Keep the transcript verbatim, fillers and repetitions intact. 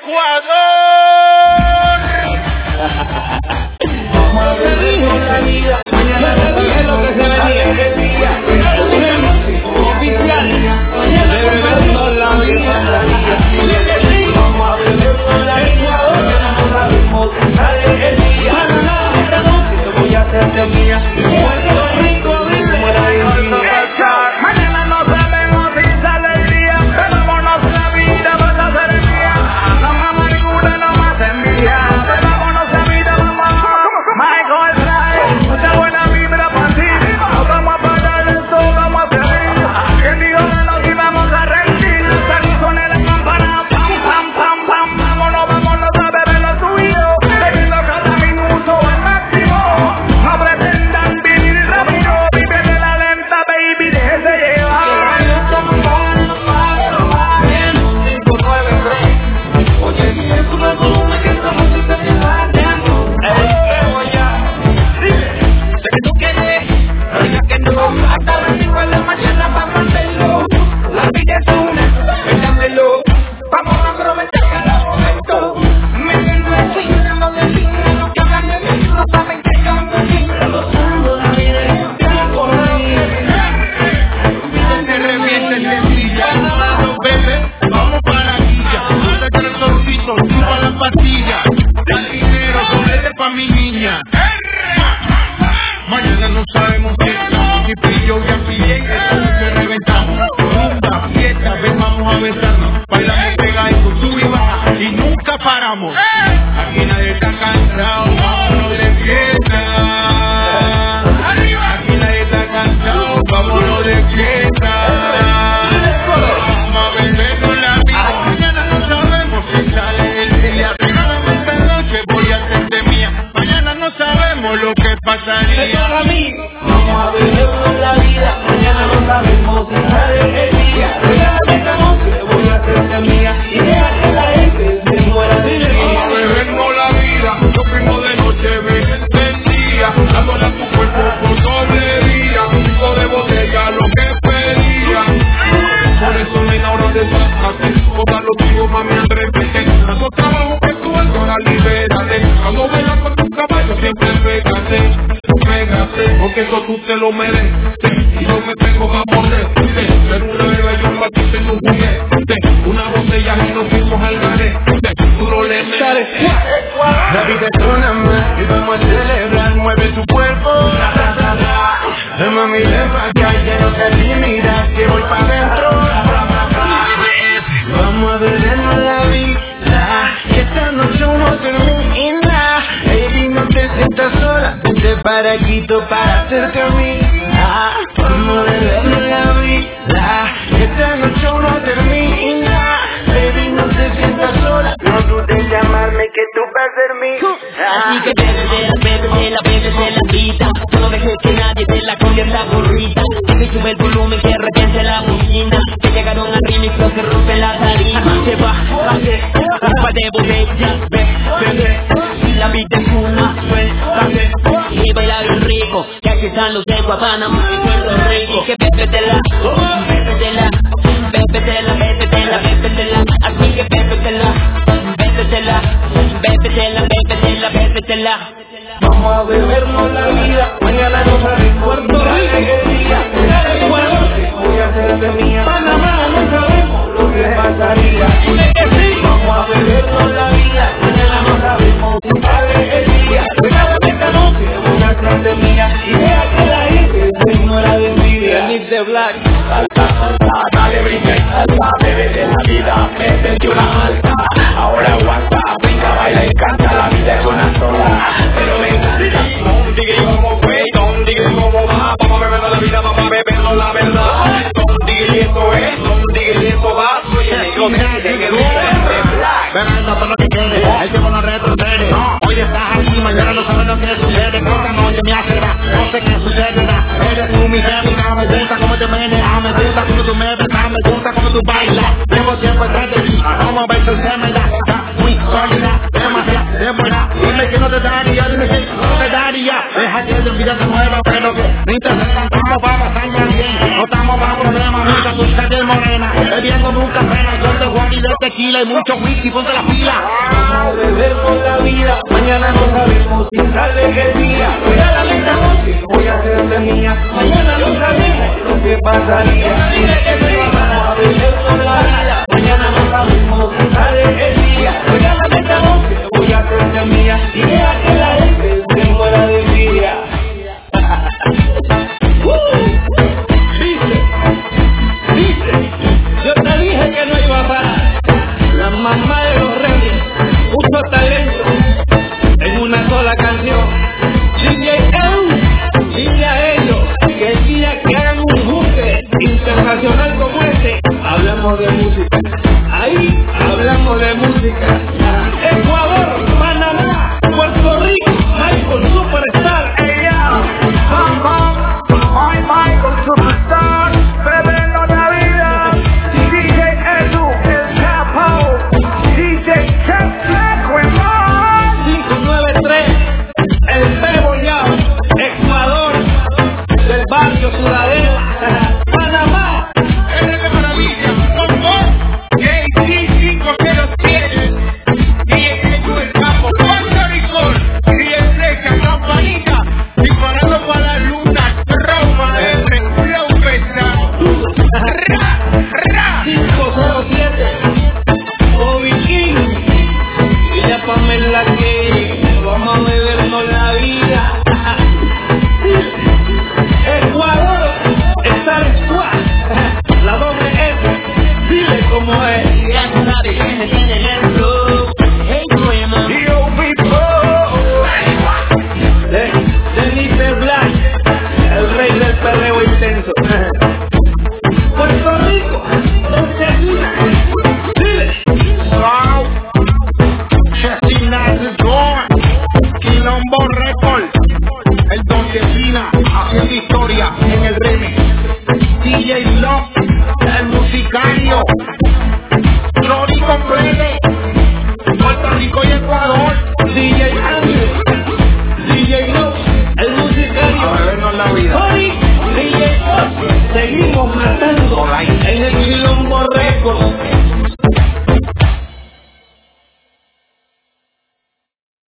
Vamos a vivir la vida. Mañana no sabes lo que se venía. Oficial. De bebernos la vida. Vamos a bebernos la vida. Mañana no sabemos si sale el día. Esta noche te voy a hacerte mía. Puerto Rico, vive la vida. Mañana no sabemos si sale el día. Bebemonos la vida, vas a ser mía. No más amargura, no más envidia. Bebemonos la vida, mamá. Michael Drive, mucha buena vibra para ti. No vamos a parar esto, vamos a seguir. Quien dijo que nos íbamos a rendir. Salí con el campana, pam, pam, pam, pam. Vámonos, vámonos a beber lo tuyo. Bebiendo cada minuto al máximo. No pretendan vivir rápido. Vive de la lenta, baby, déjese llevar. Oye, y eso no es volumen que esta música te va dando. Sé que tú quieres, pero ya que no, hasta las cinco de la mañana vamos a hacerlo. La vida es una, pérdamelo. Vamos a aprovechar cada momento. Me siento así, no de mí, no que hablan de mí, no saben que yo ando aquí. Gozando la vida y el tiempo ahí. Se revienta el sencilla, vamos bebé, vamos para la guilla. Usa el solcito, chupa la pastilla. Da dinero, doblete pa' mi niña. Mañana no sabemos qué estamos. Si pillo ya pillé, eso que reventamos. Rumba, fiesta, ven, vamos a besarnos. Bailamos pegaditos, sub y baja y nunca paramos. Aquí nadie está cansado, vámonos de fiesta. Aquí nadie está cansado, vámonos de fiesta. Vamos a bebernos la vida. Mañana no sabemos si sale el día. Regálame esta noche, voy a hacerte mía. Mañana no sabemos lo que pasaría. Vamos a bebernos la vida. Mañana no sabemos si sale el día. Regálame esta noche, voy a hacerte mía. Y deja que la gente se muera de Vamos a alegría. bebernos la vida. Yo fuimos de noche, ven el día. Dándole a tu cuerpo por doble día. Cinco de botella, lo que pedía. Por eso no hay nada de desastre. Toda lo tuyo, mami, al repente. Tanto trabajo que tú ahora libérate. Cuando vengas con tu caballo, siempre pégate. Pégate, porque eso tú te lo mereces. Y yo me tengo a poner. Ser una bebé, yo pa' ti tengo un juguete. Una botella y nos fuimos al garete. Tú no le metes. La vida es una más y vamos a celebrar. Mueve tu cuerpo. Ra, ra, ra, ra. Ay, mami, ven pa' acá y ya no te limitas. Que voy pa' dentro. Ra, ra, ra, ra. Vamos a bebernos la vida. Que esta noche no termina. Baby, no te sientas sola. Vente para Quito para hacerte mía. Vamos a bebernos la vida. Que esta noche no termina. Baby, no te sientas sola. No dudes en llamarme que tú vas a ser mía. Así que bébetela, bébetela, bébetela la vida. No dejes que nadie te la convierta burrita. Que sube el volumen, que repiense la bocina. Que llegaron al remix, los que rompen la tarima. Se va a hacer un par de botellas. Ve, bebé, y la vida es una suerte. Y bailar bien rico, que aquí están los de Guapanamá y Puerto Rico. Que bébetela, bébetela, bébetela, bébetela, bébetela. Así que bébetela, bébetela, bébetela, bébetela, bébetela. Vamos a bebernos la vida. Mañana no sabemos Puerto Rico. Voy a hacerte mía. Panamá no sabemos lo que pasaría. Vamos a bebernos la vida. Mañana no sabemos si sale el día. Regálame esta noche, voy a hacerte mía. Y deja que la gente se muera de envidia. Nick de Black. Salta, salta, dale brinca y salta. Bebe de la vida, métete una alta. Ahora aguanta, brinca, baila y canta. La vida es una sola, pero me encanta. Don digri como fue, don digri como va. Vamos a bebernos la vida, vamos a bebernos la verdad. Don digri eso es, don digri eso va. Soy el negro de que gusta de Black. Bebendo todo lo que quieres, el tiempo no retrocede. Hoy estás aquí, mañana no sabes lo que sucede. Esta noche me acelera, no sé qué sucederá. Eres tú mi débica, me gusta cómo te meneas. Me gusta cómo tú me besas, me gusta cómo tú bailas. Llevo tiempo detrás de ti, como besos se me da. Está muy sólida, demasiado de buena. Dime que no te daría, dime que no te daría. Deja que tu vida se mueva, pero que ni te acercan. Estamos para pasarla bien, no estamos para problemas. Nunca tú sabes morena, bebiendo nunca pena. Yo te voy a vida es tequila y mucho whisky, ponte la pila. Vamos a beber por la vida, mañana no sabemos si sale el día. Regálame esta noche, voy a hacerte mía. Mañana no sabemos lo que pasaría. Dile que me vamos a beber por la vida, mañana no sabemos si sale el día. Regálame esta noche, voy a hacerte mía. Y deja que la gente se muera de envidia. Dice, dice, yo te dije que no iba a parar. La mamá de los reyes puso talento en una sola canción. D J Eu, dile a ellos que el día que hagan un junte internacional como este, hablamos de música. Ahí hablamos de música. Ecuador, Panamá, Puerto Rico, Michael Superstar. Hey, yeah. Bam, bam, my Michael Superstar, bebiendo la vida. D J Edu, el capo. D J Chef, Cuemón. cinco nueve tres, el Bebo ya, Ecuador, del barrio Ciudadela, Panamá. ¡Eres de maravilla! ¡Con vos! J C cinco cero siete D J Edu el Capo, Puerto Rico, D J Flecha, Campanita, disparando para la luna, trauma de flow pesado. ¡Ra! ¡Ra! cinco cero siete, Bobby King, y la Pamela que vamos a bebernos la vida. Ecuador, Star Squad, la doble S, dile cómo es. Ya tú sabes que me tienen el flow. Hey, Cuemón. Yo de Denise Black, el rey del perreo intenso. Puerto Rico, Argentina, dile. Wow. Chesina is gone. Quilombo Record. El Don Chesina haciendo historia.